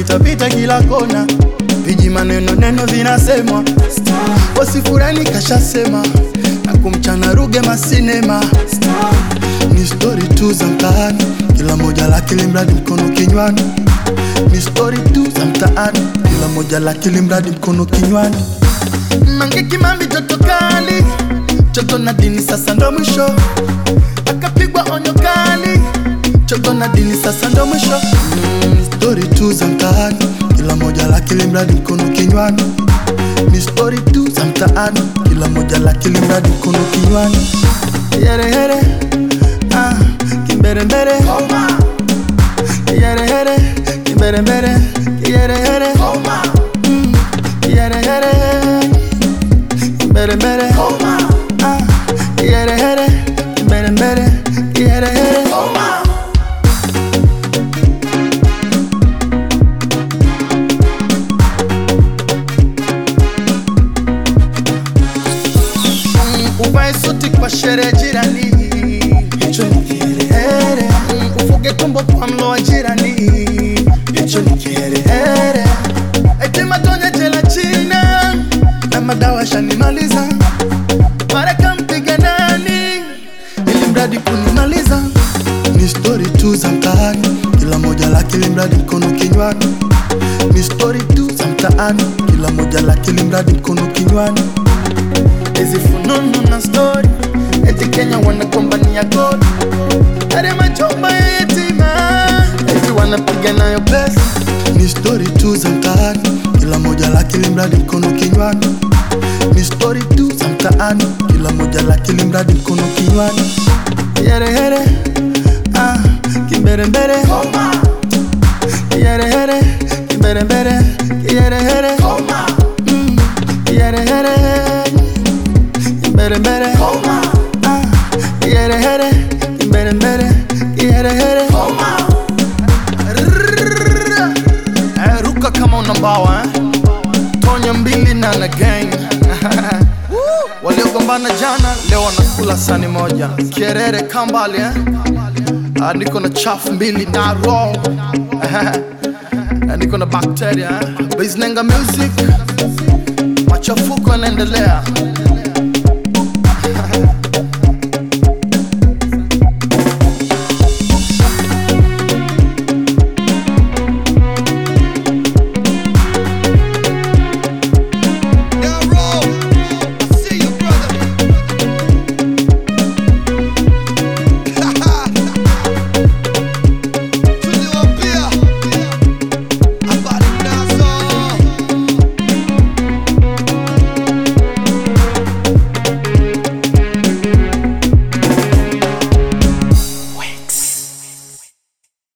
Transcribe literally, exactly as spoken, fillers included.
vita vita kila kona, viji maneno neno vinasemwa, wasifurani kashasema, na kumchana ruge masinema. Ni story tu za mtaani, kila moja laki limradi mkono kinywani. Ni story tu za mtaani, kila moja laki limradi mkono kinywani. Mange Kimambi joto kali, joto na dini sasa ndo mwisho, akapigwa onyo kali, joto na dini sasa ndo mwisho. mm, Story tu za mtaani, kila moja laki limradi mkono kinywani. Ni story tu za mtaani, kila moja laki limradi mkono kinywani. Yere here, ah, kimbere mbere, yere here, kimbere mbere, yere here, mm, yere here, kimbere mbere, ah, yere here, kimbere mbere, yere here. Uvae suti kwa sherehe jirani, hicho ni kiherehere. Ufuge tumbo kwa mlo wa jirani, hicho ni kiherehere. Eti matonye jela china, na madawa shanimaliza, Baraka mpiga nani, ili mradi kunimaliza. Ni story tu za mtaani, kila moja laki limradi mkono kinywani. Ni story tu za mtaani, kila moja laki limradi mkono kinywani. Hizi fununu na story, eti Kenya wanakombania gold, hadi majumba ya yatima, eti wanapiga nayo pesa. Ni story tu za mtaani, kila moja laki limradi mkono kinywani. Ni story tu za mtaani, kila moja laki limradi mkono kinywani. Yere here, ah, kimbere mbere, yere here, kimbere mbere, yere here, mm, yere here, kimbere mbere, ah, yere here, kimbere mbere, yere here. Eh, ruka kama unambawa, eh? Tonya mbili na na gang. Waliogombana jana leo wanakula sani moja. Kierere kambali, eh? Ah, niko na chafu mbili na roll. Niko na bacteria, eh? Biznenga music, machafuko yanaendelea.